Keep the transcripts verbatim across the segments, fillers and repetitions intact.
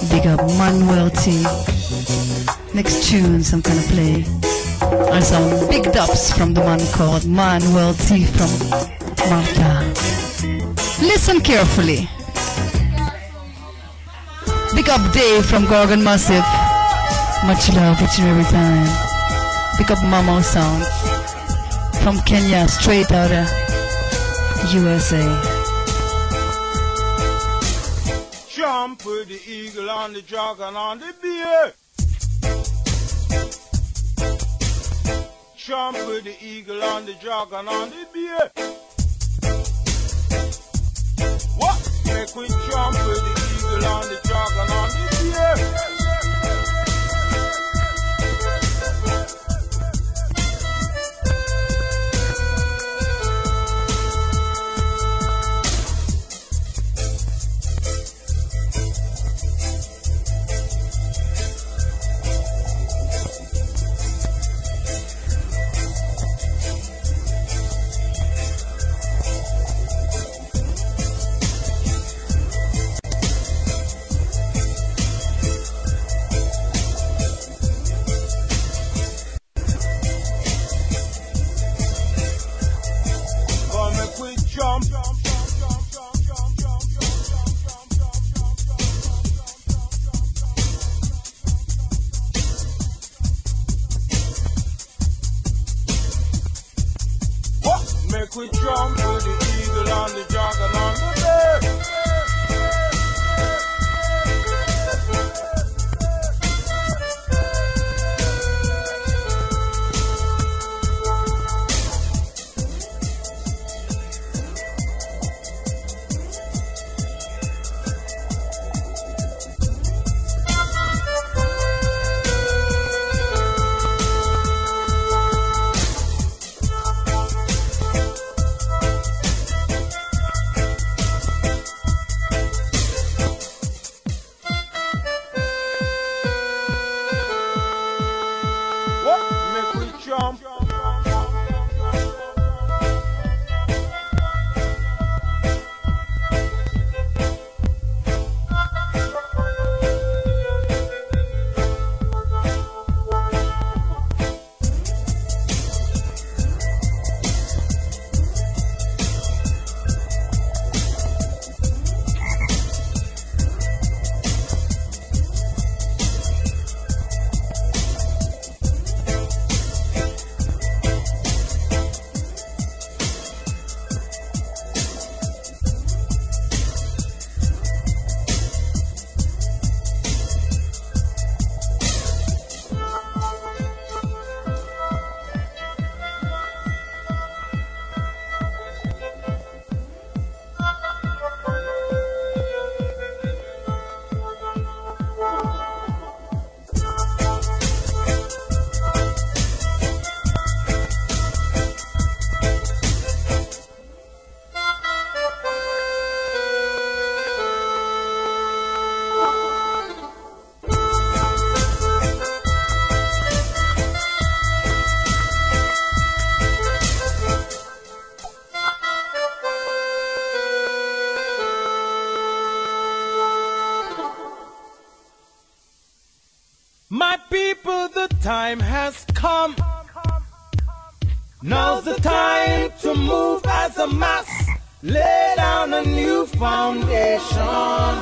Big up Manuel T. Next tunes I'm gonna play are some big dubs from the man called Manuel T from Malta. Listen carefully. Big up Dave from Gorgon Massive. Much love each and every time. Big up Mamo Sound from Kenya, straight out of U S A. Jump with the eagle on the dragon on the bear. Jump with the eagle on the dragon on the bear. What? Make we jump with the eagle on the dragon on the bear. We jump with the eagle on the dragon on the bear. My people, the time has come. Now's the time to move as a mass. Lay down a new foundation.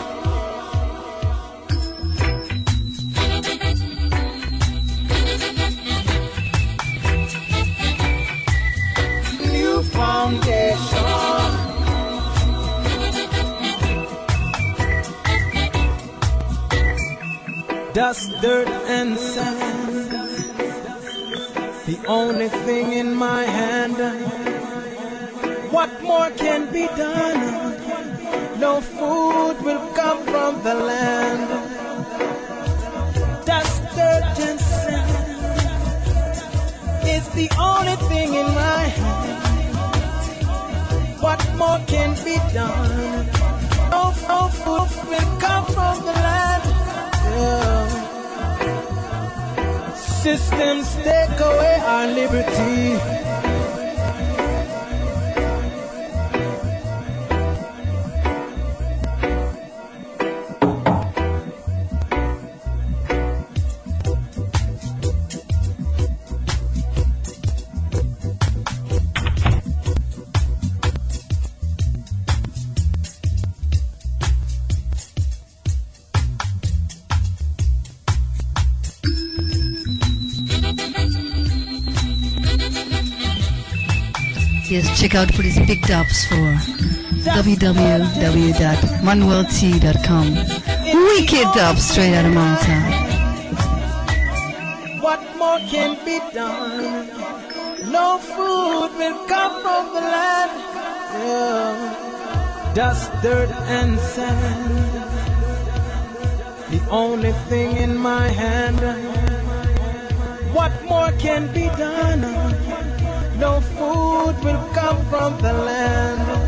New foundation. Dust, dirt, and sand, the only thing in my hand. What more can be done? No food will come from the land. Dust, dirt, and sand is the only thing in my hand. What more can be done? No, no food will come from the land. Systems take away our liberty. Yes, check out for these big dubs for w w w dot manuel t dot com. Wicked dubs straight out of Malta. What more can be done? No food will come from the land. Yeah. Dust, dirt, and sand. The only thing in my hand. What more can be done? No food will come from the land.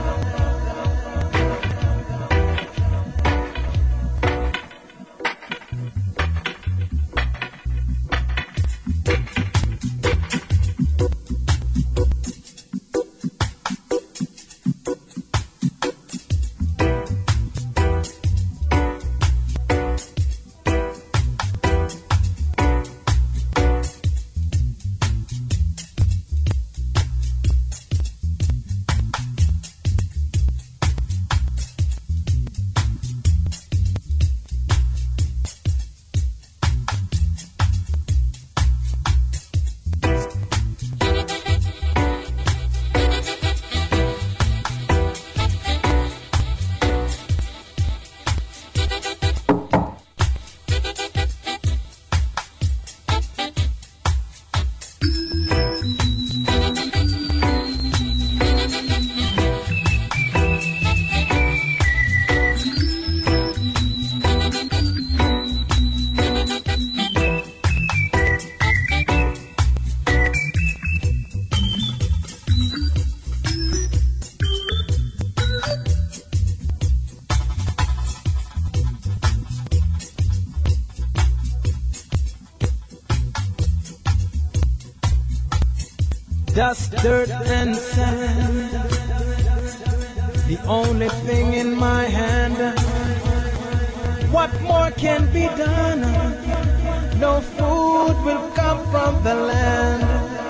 Dust, dirt, and sand. The only thing in my hand. What more can be done? No food will come from the land.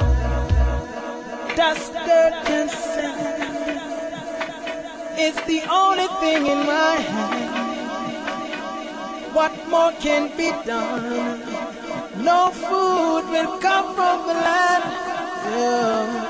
Dust, dirt, and sand is the only thing in my hand. What more can be done? No food will come from the land. Yeah.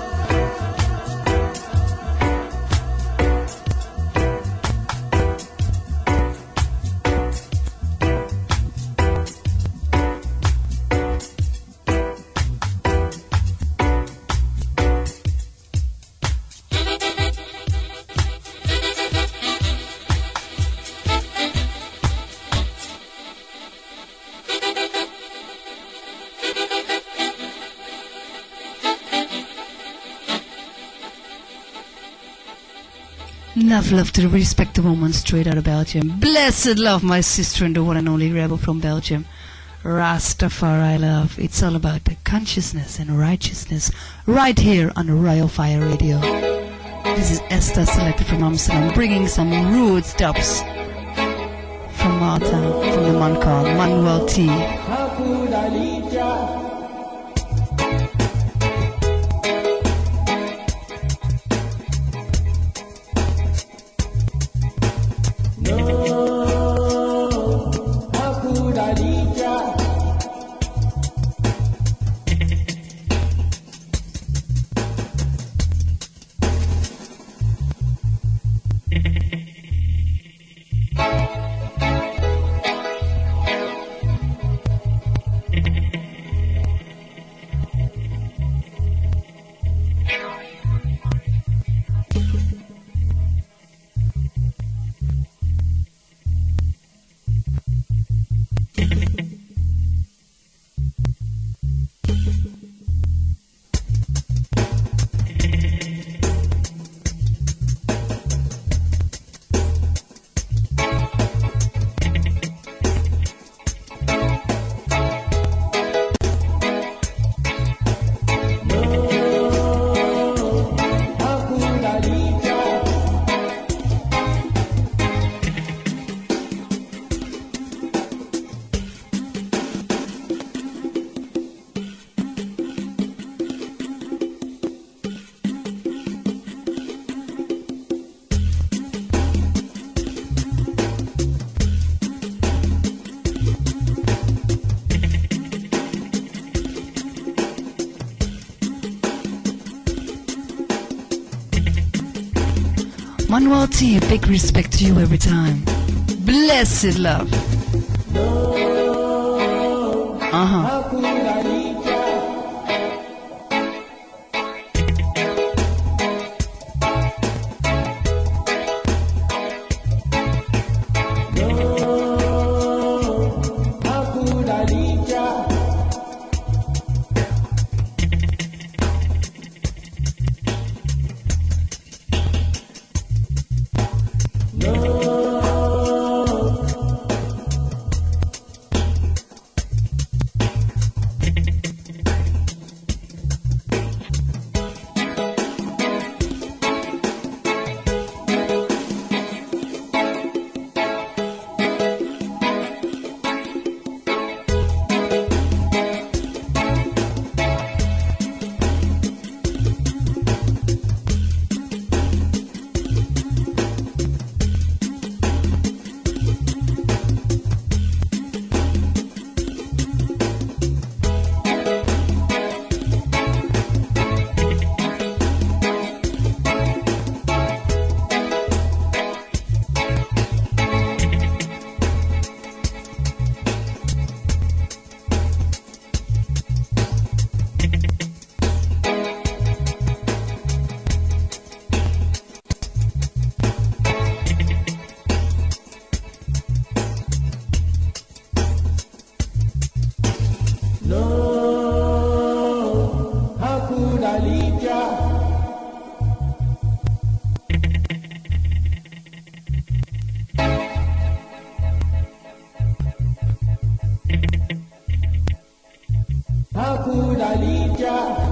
Enough love to respect the woman straight out of Belgium. Blessed love, my sister and the one and only rebel from Belgium. Rastafari love. It's all about the consciousness and righteousness right here on Royal Fire Radio. This is Esther selected from Amsterdam, bringing some rude dubs from Malta, from the man called Manuel T. How could I leave ya? Manuel T, big respect to you every time. Blessed love. Uh-huh. Hakuna licha